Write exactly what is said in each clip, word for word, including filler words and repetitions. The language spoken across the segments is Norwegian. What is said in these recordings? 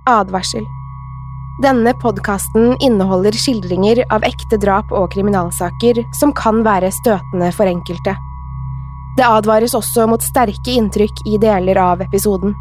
Advarsel. Denne podcasten inneholder skildringer av ekte drap og kriminalsaker som kan være støtende for enkelte. Det advares også mot sterke inntrykk i deler av episoden.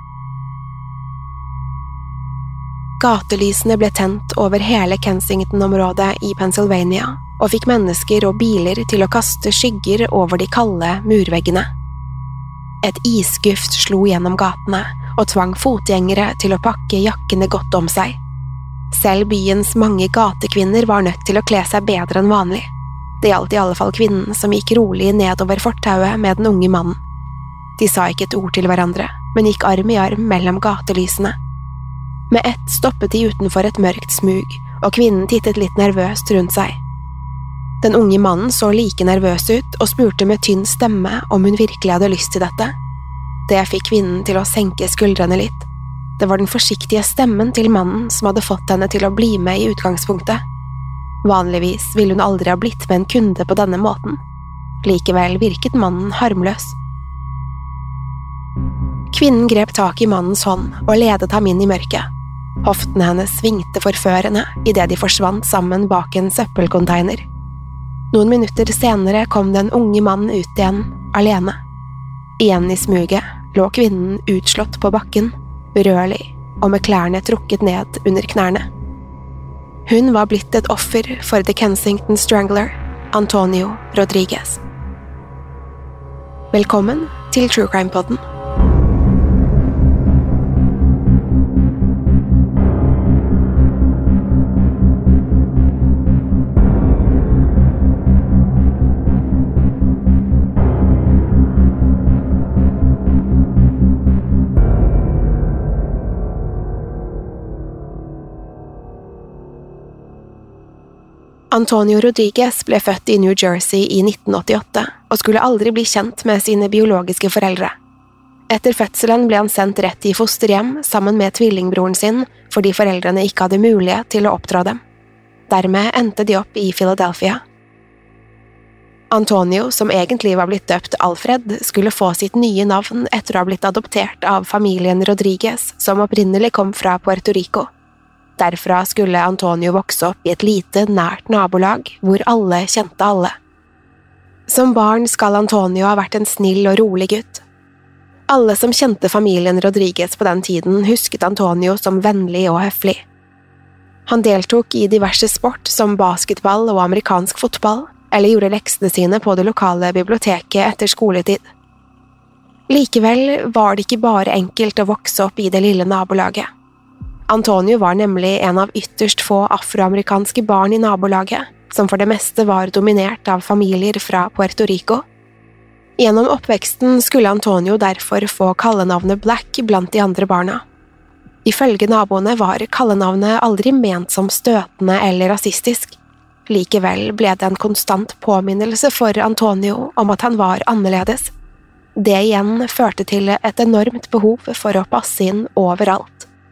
Gatelysene ble tent over hele Kensington-området i Pennsylvania og fikk mennesker og biler til å kaste skygger over de kalde murveggene. Et isguft slo gjennom gatene og tvang fotgjengere til å pakke jakkene godt om seg. Selv byens mange gatekvinner var nødt til å kle seg bedre enn vanlig. Det gjaldt i alle fall kvinnen som gikk rolig nedover fortauet med den unge mannen. De sa ikke et ord til hverandre, men gikk arm i arm mellom gatelysene. Med ett stoppet de utenfor et mørkt smug, og kvinnen tittet litt nervøst rundt seg. Den unge mannen så like nervøs ut og spurte med tynn stemme om hun virkelig hadde lyst til dette. Det fikk kvinnen til å senke skuldrene litt. Det var den forsiktige stemmen til mannen som hadde fått henne til å bli med i utgangspunktet. Vanligvis ville hun aldri ha blitt med en kunde på denne måten. Likevel virket mannen harmløs. Kvinnen grep tak i mannens hånd og ledet ham inn i mørket. Hoftene hennes svingte forførende i det de forsvant sammen bak en søppelcontainer. Noen minutter senere kom den unge mannen ut igjen, alene. Igjen i smuget lå kvinnen utslått på bakken, urørlig og med klærne trukket ned under knærne. Hun var blitt et offer for The Kensington Strangler, Antonio Rodriguez. Velkommen til True Crime-podden. Antonio Rodriguez ble født i New Jersey i nitten åttiåtte og skulle aldri bli kjent med sine biologiske foreldre. Etter fødselen ble han sendt rett i fosterhjem sammen med tvillingbroren sin fordi foreldrene ikke hadde mulighet til å oppdra dem. Dermed endte de opp i Philadelphia. Antonio, som egentlig var blitt døpt Alfred, skulle få sitt nye navn etter å ha blitt adoptert av familien Rodriguez, som opprinnelig kom fra Puerto Rico. Derfra skulle Antonio vokse opp i et lite, nært nabolag, hvor alle kjente alle. Som barn skal Antonio ha vært en snill og rolig gutt. Alle som kjente familien Rodriguez på den tiden husket Antonio som vennlig og høflig. Han deltok i diverse sport som basketball og amerikansk fotball, eller gjorde leksene sine på det lokale biblioteket etter skoletid. Likevel var det ikke bare enkelt å vokse opp i det lille nabolaget. Antonio var nemlig en av ytterst få afroamerikanske barn i nabolaget, som for det meste var dominert av familier fra Puerto Rico. Gjennom oppveksten skulle Antonio derfor få kallenavnet Black blant de andre barna. Ifølge naboene var kallenavnet aldri ment som støtende eller rasistisk. Likevel ble det en konstant påminnelse for Antonio om at han var annerledes. Det igjen førte til et enormt behov for å passe inn overalt.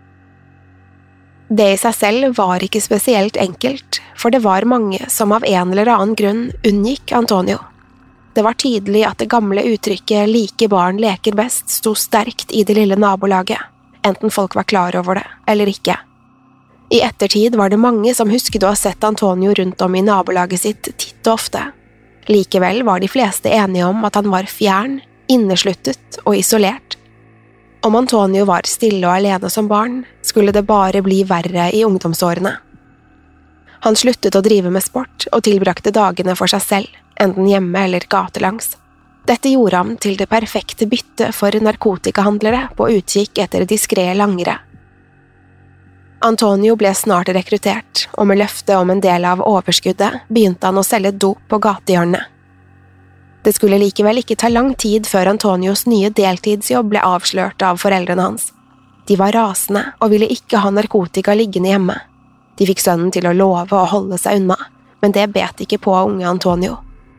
Det i seg selv var ikke spesielt enkelt, for det var mange som av en eller annen grunn unngikk Antonio. Det var tydelig at det gamle uttrykket «like barn leker best» sto sterkt i det lille nabolaget, enten folk var klar over det eller ikke. I ettertid var det mange som husket å ha sett Antonio rundt om i nabolaget sitt titt og ofte. Likevel var de fleste enige om at han var fjern, innesluttet og isolert. Om Antonio var stille og alene som barn, skulle det bare bli verre i ungdomsårene. Han sluttet å drive med sport og tilbrakte dagene for seg selv, enten hjemme eller gatelangs. Dette gjorde ham til det perfekte bytte for narkotikahandlere på utkikk etter diskré langere. Antonio ble snart rekruttert, og med løfte om en del av overskuddet begynte han å selge dop på gatehjørnet. Det skulle likevel ikke ta lang tid før Antonios nye deltidsjobb ble avslørt av foreldrene hans. De var rasende og ville ikke ha narkotika liggende hjemme. De fikk sønnen til å love å holde seg unna, men det bet ikke på unge Antonio.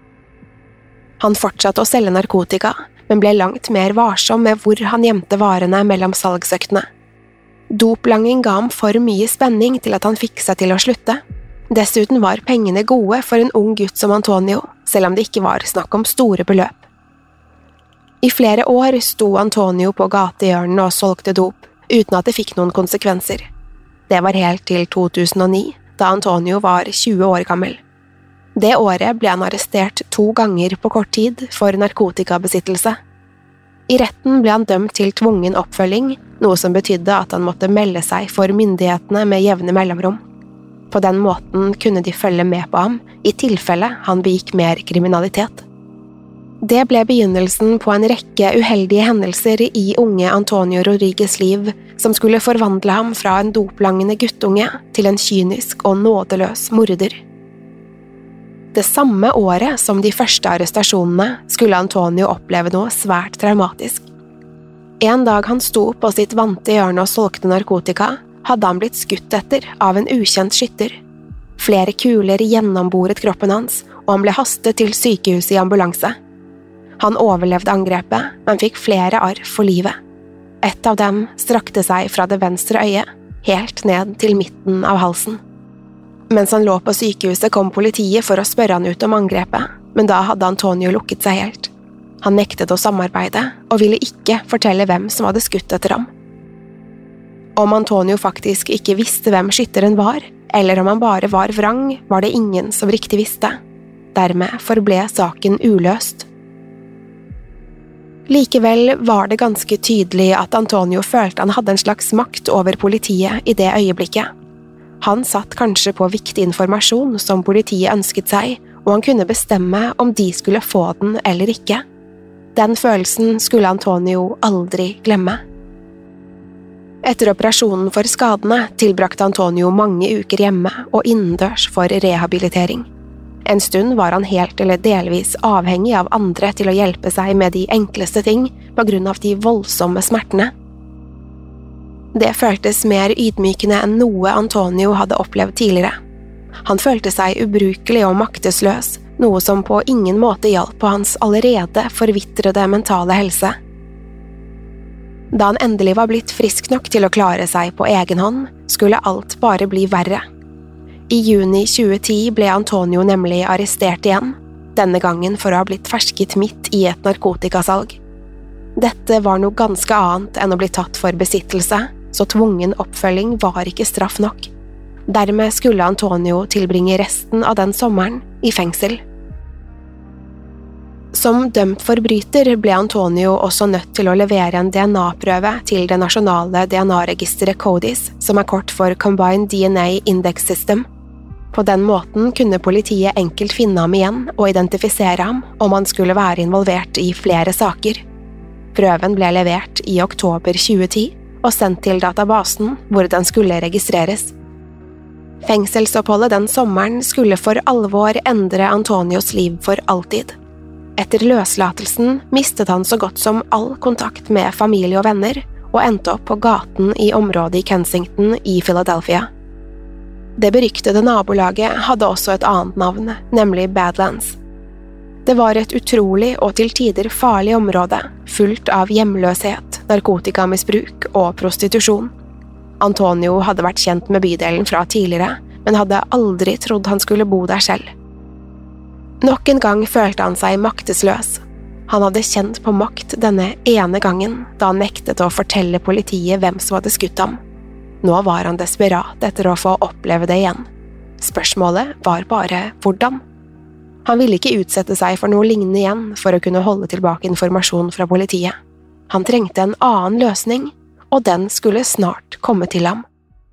Han fortsatte å selge narkotika, men ble langt mer varsom med hvor han gjemte varene mellom salgsøktene. Doplanging ga ham for mye spenning til at han fikk seg til å slutte. Dessuten var pengene gode for en ung gutt som Antonio, selv om det ikke var snakk om store beløp. I flere år sto Antonio på gatehjørnen og solgte dop, uten at det fikk noen konsekvenser. Det var helt til to tusen og ni, da Antonio var tjue år gammel. Det året ble han arrestert to ganger på kort tid for narkotikabesittelse. I retten ble han dømt til tvungen oppfølging, noe som betydde at han måtte melde seg for myndighetene med jevne mellomrom. På den måten kunne de følge med på ham, i tilfelle han begikk mer kriminalitet. Det ble begynnelsen på en rekke uheldige hendelser i unge Antonio Rodriguez' liv, som skulle forvandle ham fra en doplangende guttunge til en kynisk og nådeløs morder. Det samme året som de første arrestasjonene skulle Antonio oppleve noe svært traumatisk. En dag han sto på sitt vante hjørne og solgte narkotika, hadde han blitt skutt etter av en ukjent skytter. Flere kuler gjennomboret kroppen hans, og han ble hastet til sykehuset i ambulanse. Han overlevde angrepet, men fikk flere arr for livet. Et av dem strakte seg fra det venstre øyet, helt ned til midten av halsen. Mens han lå på sykehuset kom politiet for å spørre han ut om angrepet, men da hadde Antonio lukket seg helt. Han nektet å samarbeide, og ville ikke fortelle hvem som hadde skutt etter ham. Om Antonio faktisk ikke visste hvem skytteren var, eller om han bare var vrang, var det ingen som riktig visste. Dermed forble saken uløst. Likevel var det ganske tydelig at Antonio følte han hadde en slags makt over politiet i det øyeblikket. Han satt kanskje på viktig informasjon som politiet ønsket seg, og han kunne bestemme om de skulle få den eller ikke. Den følelsen skulle Antonio aldri glemme. Etter operasjonen for skadene tilbrakte Antonio mange uker hjemme og innendørs for rehabilitering. En stund var han helt eller delvis avhengig av andre til å hjelpe seg med de enkleste ting på grunn av de voldsomme smertene. Det føltes mer ydmykende enn noe Antonio hadde opplevd tidligere. Han følte seg ubrukelig og maktesløs, noe som på ingen måte hjalp på hans allerede forvitrede mentale helse. Da han endelig var blitt frisk nok til å klare seg på egen hånd, skulle alt bare bli verre. I juni tjue ti ble Antonio nemlig arrestert igjen, denne gangen for å ha blitt fersket midt i et narkotikasalg. Dette var noe ganske annet enn å bli tatt for besittelse, så tvungen oppfølging var ikke straff nok. Dermed skulle Antonio tilbringe resten av den sommeren i fengsel. Som dømt forbryter ble Antonio også nødt til å levere en D N A-prøve til det nasjonale D N A-registeret CODIS, som er kort for Combined D N A Index System. På den måten kunne politiet enkelt finne ham igjen og identifisere ham om han skulle være involvert i flere saker. Prøven ble levert i oktober tjue ti og sendt til databasen hvor den skulle registreres. Fengselsoppholdet den sommeren skulle for alvor endre Antonios liv for alltid. Etter løslatelsen mistet han så godt som all kontakt med familie og venner, og endte opp på gaten i området i Kensington i Philadelphia. Det beryktede nabolaget hadde også et annet navn, nemlig Badlands. Det var et utrolig og til tider farlig område, fullt av hjemløshet, narkotikamisbruk og prostitusjon. Antonio hadde vært kjent med bydelen fra tidligere, men hadde aldri trodd han skulle bo der selv. Nok en gang følte han seg maktesløs. Han hadde kjent på makt denne ene gangen, da han nektet å fortelle politiet hvem som hadde skutt ham. Nå var han desperat etter å få oppleve det igjen. Spørsmålet var bare hvordan. Han ville ikke utsette seg for noe lignende igjen for å kunne holde tilbake informasjon fra politiet. Han trengte en annen løsning, og den skulle snart komme til ham.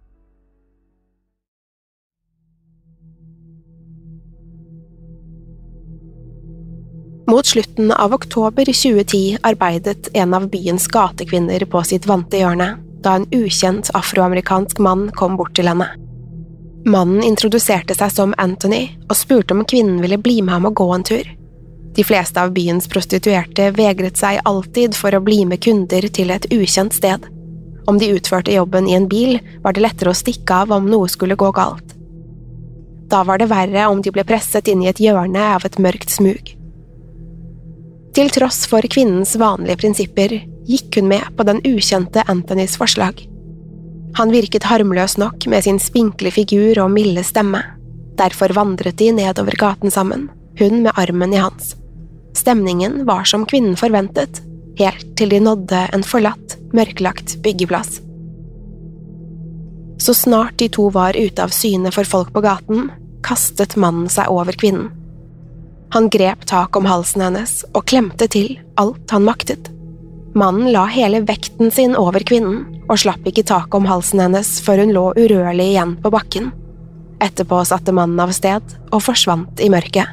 Mot slutten av oktober tjue ti arbeidet en av byens gatekvinner på sitt vante hjørne, da en ukjent afroamerikansk mann kom bort til henne. Mannen introduserte seg som Anthony og spurte om kvinnen ville bli med ham og gå en tur. De fleste av byens prostituerte vegret seg alltid for å bli med kunder til et ukjent sted. Om de utførte jobben i en bil, var det lettere å stikke av om noe skulle gå galt. Da var det verre om de ble presset inn i et hjørne av et mørkt smug. Til tross for kvinnens vanlige prinsipper, gikk hun med på den ukjente Anthonys forslag. Han virket harmløs nok med sin spinkle figur og milde stemme. Derfor vandret de nedover gaten sammen, hun med armen i hans. Stemningen var som kvinnen forventet, helt til de nådde en forlatt, mørklagt byggeplass. Så snart de to var ute av syne for folk på gaten, kastet mannen seg over kvinnen. Han grep tak om halsen hennes og klemte til alt han maktet. Mannen la hele vekten sin over kvinnen og slapp ikke tak om halsen hennes før hun lå urørlig igjen på bakken. Etterpå satte mannen av sted og forsvant i mørket.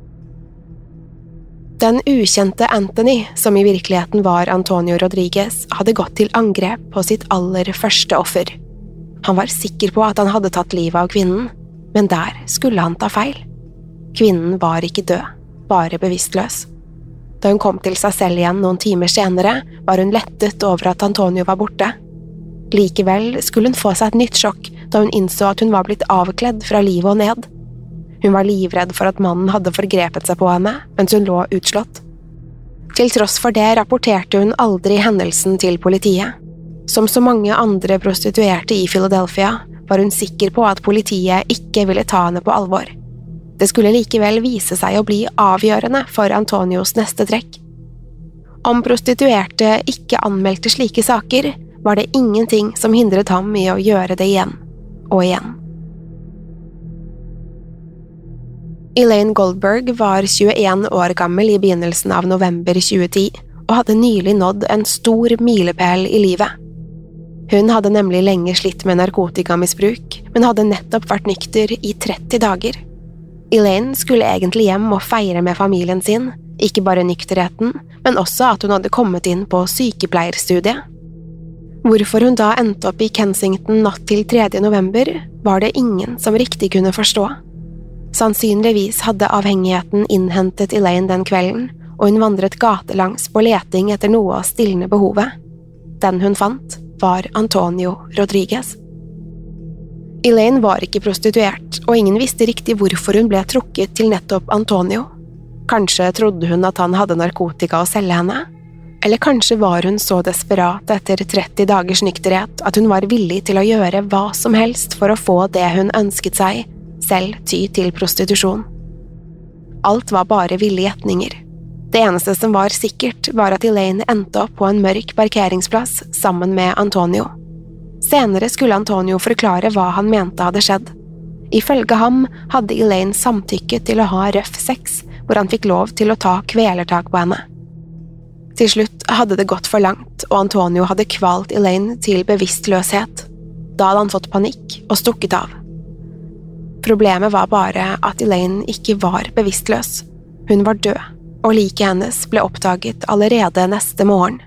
Den ukjente Anthony, som i virkeligheten var Antonio Rodriguez, hadde gått til angrep på sitt aller første offer. Han var sikker på at han hadde tatt livet av kvinnen, men der skulle han ta feil. Kvinnen var ikke død, bare bevisstløs. Da hun kom til seg selv igjen noen timer senere, var hun lettet over at Antonio var borte. Likevel skulle hun få seg et nytt sjokk da hun innså at hun var blitt avkledd fra livet og ned. Hun var livredd for at mannen hadde forgrepet seg på henne mens hun lå utslått. Til tross for det rapporterte hun aldri hendelsen til politiet. Som så mange andre prostituerte i Philadelphia var hun sikker på at politiet ikke ville ta henne på alvor. Det skulle likevel vise seg å bli avgjørende for Antonios neste trekk. Om prostituerte ikke anmeldte slike saker, var det ingenting som hindret ham i å gjøre det igjen og igjen. Elaine Goldberg var tjueen år gammel i begynnelsen av november tjue ti og hadde nylig nådd en stor milepæl i livet. Hun hadde nemlig lenge slitt med narkotikamisbruk, men hadde nettopp vært nykter i tretti dager. Elaine skulle egentlig hjem og feire med familien sin, ikke bare nykterheten, men også at hun hadde kommet inn på sykepleierstudiet. Hvorfor hun da endte opp i Kensington natt til tredje november, var det ingen som riktig kunne forstå. Sannsynligvis hadde avhengigheten innhentet Elaine den kvelden, og hun vandret gatelangs på leting etter noe å stilne behovet. Den hun fant, var Antonio Rodriguez. Elaine var ikke prostituert, og ingen visste riktig hvorfor hun ble trukket til nettopp Antonio. Kanskje trodde hun at han hadde narkotika å selge henne? Eller kanskje var hun så desperat etter tretti dagers nykterhet at hun var villig til å gjøre hva som helst for å få det hun ønsket seg, selv ty til prostitusjon. Alt var bare ville gjetninger. Det eneste som var sikkert var at Elaine endte opp på en mørk parkeringsplass sammen med Antonio. Senere skulle Antonio forklare hva han mente hadde skjedd. Ifølge ham hadde Elaine samtykket til å ha røff sex, hvor han fikk lov til å ta kvelertak på henne. Til slutt hadde det gått for langt, og Antonio hadde kvalt Elaine til bevisstløshet. Da hadde han fått panikk og stukket av. Problemet var bare at Elaine ikke var bevisstløs. Hun var død, og liket hennes ble oppdaget allerede neste morgen.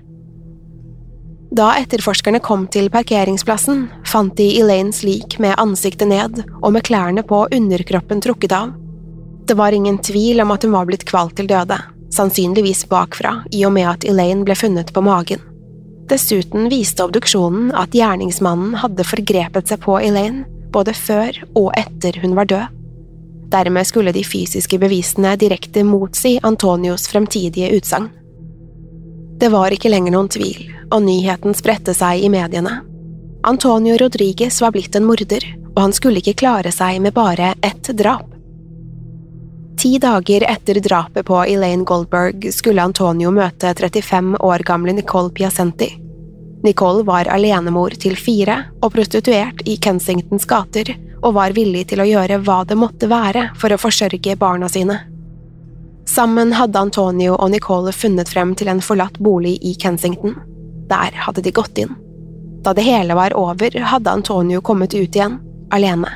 Da etterforskerne kom til parkeringsplassen, fant de Elaines lik med ansiktet ned og med klærne på underkroppen trukket av. Det var ingen tvil om at hun var blitt kvalt til døde, sannsynligvis bakfra, i og med at Elaine ble funnet på magen. Dessuten viste obduksjonen at gjerningsmannen hadde forgrepet seg på Elaine, både før og etter hun var død. Dermed skulle de fysiske bevisene direkte motsi Antonios fremtidige utsagn. Det var ikke lenger noen tvil, og nyheten spredte seg i mediene. Antonio Rodriguez var blitt en morder, og han skulle ikke klare seg med bare ett drap. Ti dager etter drapet på Elaine Goldberg skulle Antonio møte trettifem år gamle Nicole Piacenti. Nicole var alenemor til fire og prostituert i Kensingtons gater, og var villig til å gjøre hva det måtte være for å forsørge barna sine. Sammen hadde Antonio og Nicole funnet frem til en forlatt bolig i Kensington. Der hadde de gått inn. Da det hele var over, hadde Antonio kommet ut igjen, alene.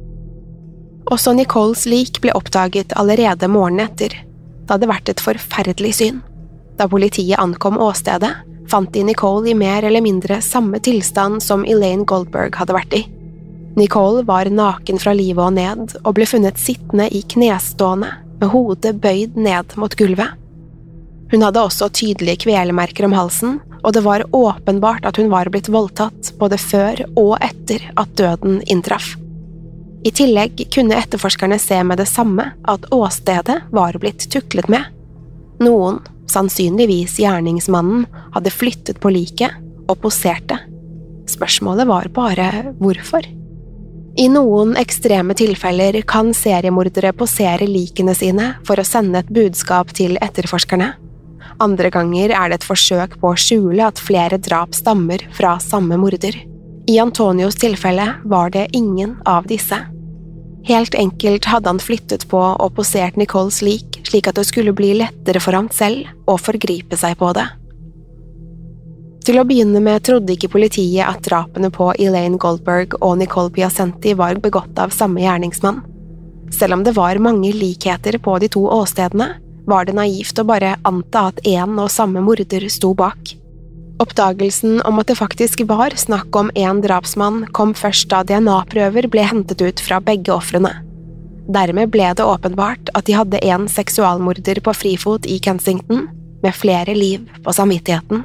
Også Nicoles lik ble oppdaget allerede morgenen etter. Det hadde vært et forferdelig syn. Da politiet ankom åstedet, fant de Nicole i mer eller mindre samme tilstand som Elaine Goldberg hadde vært i. Nicole var naken fra livet og ned, og ble funnet sittende i knestående, med hodet bøyd ned mot gulvet. Hun hadde også tydelige kvelemerker om halsen, og det var åpenbart at hun var blitt voldtatt både før og etter at døden inntraff. I tillegg kunne etterforskerne se med det samme at åstedet var blitt tuklet med. Noen, sannsynligvis gjerningsmannen, hadde flyttet på liket og poserte. Spørsmålet var bare hvorfor. I noen ekstreme tilfeller kan seriemordere posere likene sine for å sende et budskap til etterforskerne. Andre ganger er det et forsøk på å skjule at flere drap stammer fra samme morder. I Antonios tilfelle var det ingen av disse. Helt enkelt hadde han flyttet på og posert Nicoles lik slik at det skulle bli lettere for ham selv å forgripe seg på det. Til å begynne med trodde ikke politiet at drapene på Elaine Goldberg og Nicole Piacenti var begått av samme gjerningsmann. Selv om det var mange likheter på de to åstedene, var det naivt å bare anta at en og samme morder sto bak. Oppdagelsen om at det faktisk var snakk om en drapsmann kom først da D N A-prøver ble hentet ut fra begge offrene. Dermed ble det åpenbart at de hadde en seksualmorder på frifot i Kensington, med flere liv på samvittigheten.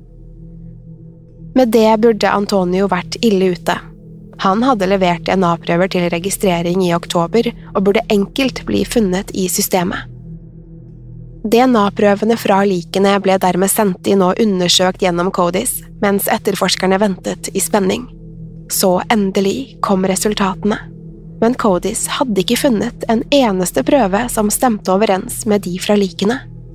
Med det burde Antonio vært ille ute. Han hadde levert D N A-prøver til registrering i oktober og burde enkelt bli funnet i systemet. D N A-prøvene fra likene ble dermed sendt inn og undersøkt gjennom CODIS, mens etterforskerne ventet i spenning. Så endelig kom resultatene. Men CODIS hadde ikke funnet en eneste prøve som stemte overens med de fra likene.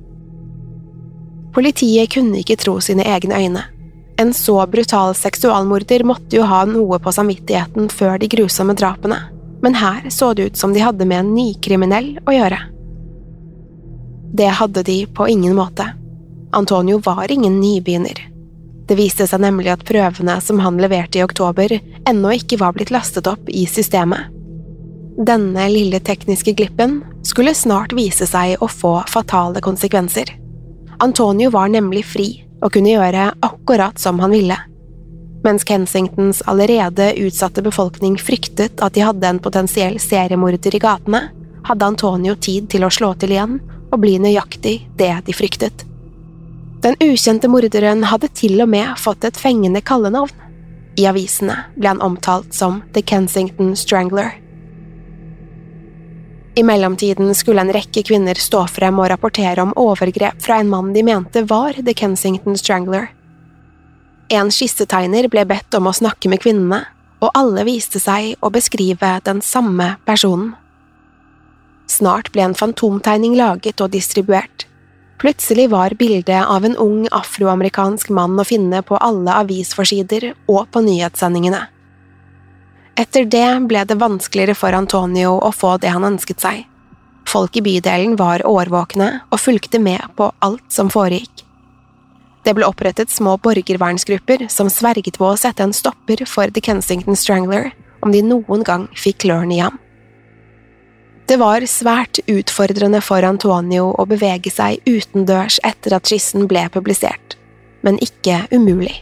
Politiet kunne ikke tro sine egne øyne. En så brutal seksualmorder måtte jo ha noe på samvittigheten før de grusomme drapene, men her så det ut som de hadde med en nykriminell å gjøre. Det hadde de på ingen måte. Antonio var ingen nybegynner. Det viste seg nemlig at prøvene som han leverte i oktober ennå ikke var blitt lastet opp i systemet. Denne lille tekniske glippen skulle snart vise seg å få fatale konsekvenser. Antonio var nemlig fri og kunne gjøre akkurat som han ville. Mens Kensingtons allerede utsatte befolkning fryktet at de hadde en potensiell seriemorder i gatene, hadde Antonio tid til å slå til igjen og bli nøyaktig det de fryktet. Den ukjente morderen hadde til og med fått et fengende kallenavn. I avisene ble han omtalt som The Kensington Strangler. I mellomtiden skulle en rekke kvinner stå frem og rapportere om overgrep fra en mann de mente var The Kensington Strangler. En skissetegner ble bedt om å snakke med kvinnene, og alle viste seg å beskrive den samme personen. Snart ble en fantomtegning laget og distribuert. Plutselig var bildet av en ung afroamerikansk mann å finne på alle avisforsider og på nyhetssendingene. Etter det ble det vanskeligere for Antonio å få det han ønsket seg. Folk i bydelen var årvåkne og fulgte med på alt som foregikk. Det ble opprettet små borgervernsgrupper som sverget på å sette en stopper for The Kensington Strangler om de noen gang fikk klørne i ham. Det var svært utfordrende for Antonio å bevege seg utendørs etter at skissen ble publisert, men ikke umulig.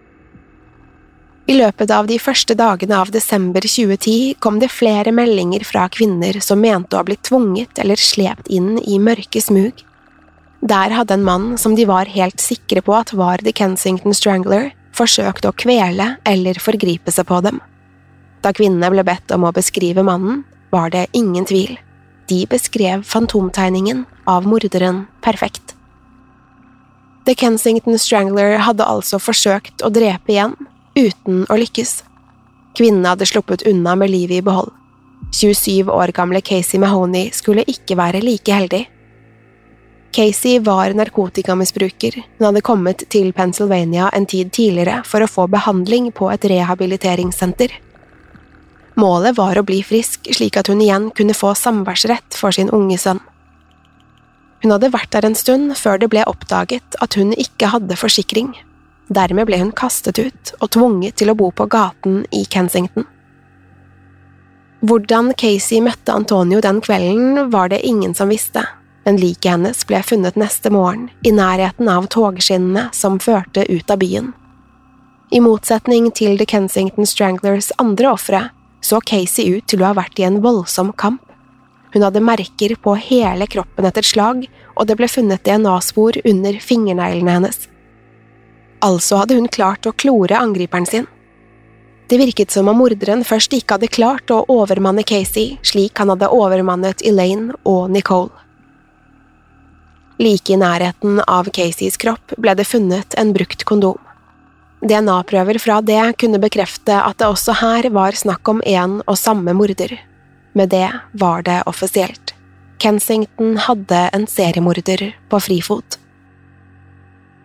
I løpet av de første dagene av desember tjue ti kom det flere meldinger fra kvinner som mente å ha blitt tvunget eller slept inn i mørke smug. Der hadde en mann som de var helt sikre på at var The Kensington Strangler, forsøkt å kvele eller forgripe seg på dem. Da kvinnene ble bedt om å beskrive mannen, var det ingen tvil. De beskrev fantomtegningen av morderen perfekt. The Kensington Strangler hadde altså forsøkt å drepe igjen, uten å lykkes. Kvinnen hadde sluppet unna med livet i behold. tjuesyv år gamle Casey Mahoney skulle ikke være like heldig. Casey var narkotikamisbruker, men hadde kommet til Pennsylvania en tid tidligere for å få behandling på et rehabiliteringssenter. Målet var å bli frisk slik at hun igjen kunne få samværsrett for sin unge sønn. Hun hadde vært der en stund før det ble oppdaget at hun ikke hadde forsikring. Dermed ble hun kastet ut og tvunget til å bo på gaten i Kensington. Hvordan Casey møtte Antonio den kvelden var det ingen som visste, men liket hennes ble funnet neste morgen i nærheten av togskinnene som førte ut av byen. I motsetning til The Kensington Stranglers andre ofre, så Casey ut til å ha vært i en voldsom kamp. Hun hadde merker på hele kroppen etter slag, og det ble funnet D N A-spor under fingerneglene hennes. Altså hadde hun klart å klore angriperen sin. Det virket som om morderen først ikke hadde klart å overmanne Casey, slik han hadde overmannet Elaine og Nicole. Like i nærheten av Caseys kropp ble det funnet en brukt kondom. D N A-prøver fra det kunne bekrefte at det også her var snakk om en og samme morder. Med det var det offisielt. Kensington hadde en seriemorder på frifot.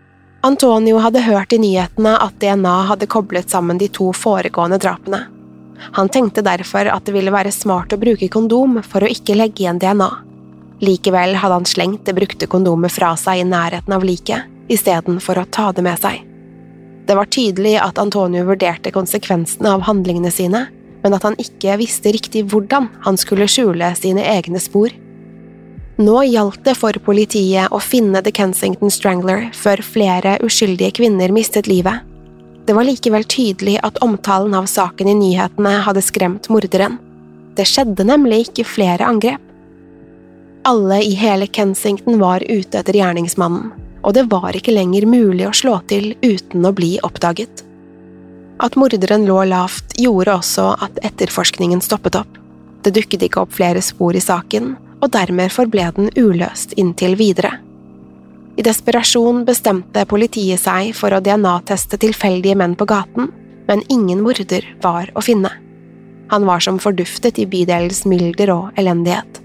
Antonio hadde hørt i nyhetene at D N A hadde koblet sammen de to foregående drapene. Han tenkte derfor at det ville være smart å bruke kondom for å ikke legge igjen D N A. Likevel hadde han slengt det brukte kondomet fra seg i nærheten av liket, i stedet for å ta det med seg. Det var tydelig at Antonio vurderte konsekvensene av handlingene sine, men at han ikke visste riktig hvordan han skulle skjule sine egne spor. Nå gjaldt det for politiet å finne The Kensington Strangler før flere uskyldige kvinner mistet livet. Det var likevel tydelig at omtalen av saken i nyhetene hadde skremt morderen. Det skjedde nemlig ikke flere angrep. Alle i hele Kensington var ute etter gjerningsmannen, og det var ikke lenger mulig å slå til uten å bli oppdaget. At morderen lå lavt gjorde også at etterforskningen stoppet opp. Det dukket ikke opp flere spor i saken, og dermed forble den uløst inntil videre. I desperasjon bestemte politiet seg for å D N A-teste tilfeldige menn på gaten, men ingen morder var å finne. Han var som forduftet i bydelens mylder og elendighet.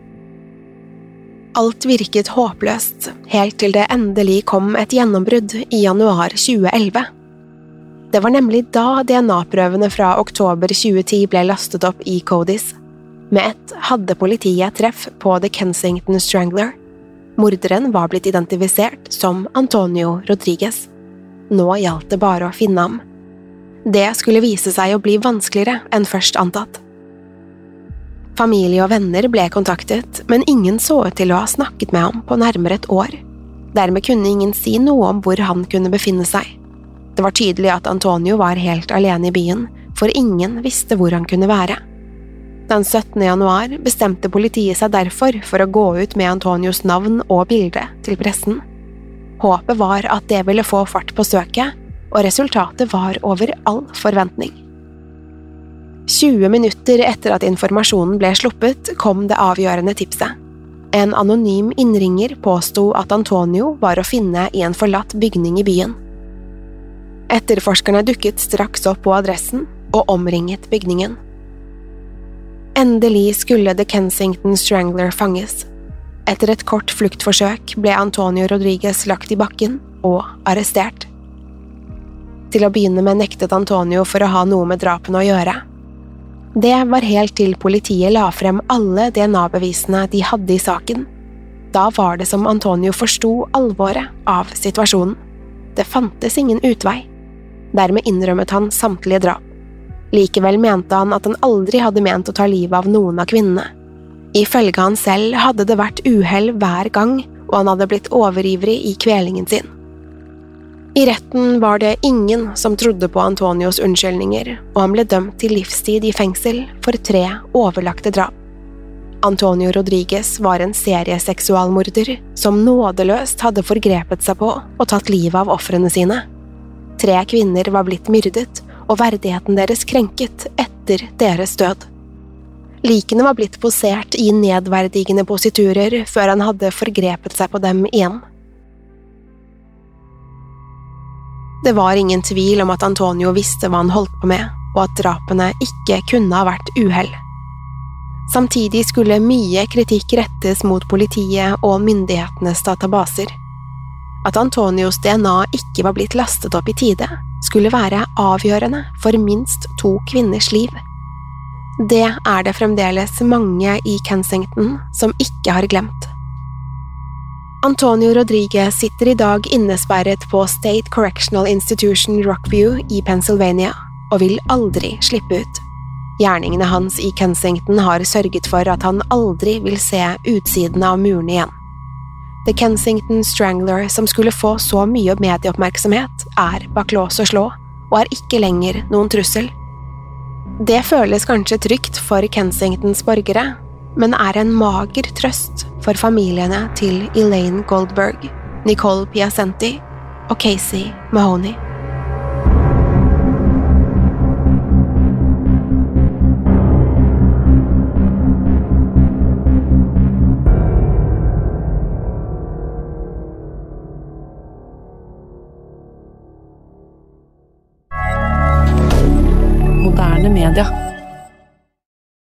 Alt virket håpløst, helt til det endelig kom et gjennombrudd i januar tjue elleve. Det var nemlig da D N A-prøvene fra oktober tjue ti ble lastet opp i CODIS. Med ett hadde politiet treff på The Kensington Strangler. Morderen var blitt identifisert som Antonio Rodriguez. Nå gjaldt det bare å finne ham. Det skulle vise seg å bli vanskeligere enn først antatt. Familie og venner ble kontaktet, men ingen så ut til å ha snakket med ham på nærmere et år. Dermed kunne ingen si noe om hvor han kunne befinne seg. Det var tydelig at Antonio var helt alene i byen, for ingen visste hvor han kunne være. Den syttende januar bestemte politiet seg derfor for å gå ut med Antonios navn og bilde til pressen. Håpet var at det ville få fart på søket, og resultatet var over all forventning. tjue minutter etter at informasjonen ble sluppet, kom det avgjørende tipset. En anonym innringer påsto at Antonio var å finne i en forlatt bygning i byen. Etterforskerne dukket straks opp på adressen og omringet bygningen. Endelig skulle The Kensington Strangler fanges. Etter et kort fluktforsøk ble Antonio Rodriguez lagt i bakken og arrestert. Til å begynne med nektet Antonio for å ha noe med drapene å gjøre. Det var helt til politiet la frem alle D N A-bevisene de hadde i saken. Da var det som Antonio forsto alvoret av situasjonen. Det fantes ingen utvei. Dermed innrømmet han samtlige drap. Likevel mente han at han aldri hadde ment å ta livet av noen av kvinnene. Ifølge han selv hadde det vært uhell hver gang, og han hadde blitt overivrig i kvelingen sin. I retten var det ingen som trodde på Antonios unnskyldninger, og han ble dømt til livstid i fengsel for tre overlagte drap. Antonio Rodriguez var en serieseksualmorder som nådeløst hadde forgrepet seg på og tatt livet av ofrene sine. Tre kvinner var blitt myrdet, og verdigheten deres krenket etter deres død. Likene var blitt posert i nedverdigende positurer før han hadde forgrepet seg på dem igjen. Det var ingen tvil om at Antonio visste hva han holdt på med, og at drapene ikke kunne ha vært uhell. Samtidig skulle mye kritikk rettes mot politiet og myndighetenes databaser. At Antonios D N A ikke var blitt lastet opp i tide, skulle være avgjørende for minst to kvinners liv. Det er det fremdeles mange i Kensington som ikke har glemt. Antonio Rodriguez sitter i dag innesperret på State Correctional Institution Rockview i Pennsylvania, og vil aldri slippe ut. Gjerningene hans i Kensington har sørget for at han aldri vil se utsiden av murene igjen. The Kensington Strangler, som skulle få så mye medieoppmerksomhet, er bak lås og slå, og er ikke lenger noen trussel. Det føles kanskje trygt for Kensingtons borgere, men er en mager trøst for familiene til Elaine Goldberg, Nicole Piacenti og Casey Mahoney. Moderne media.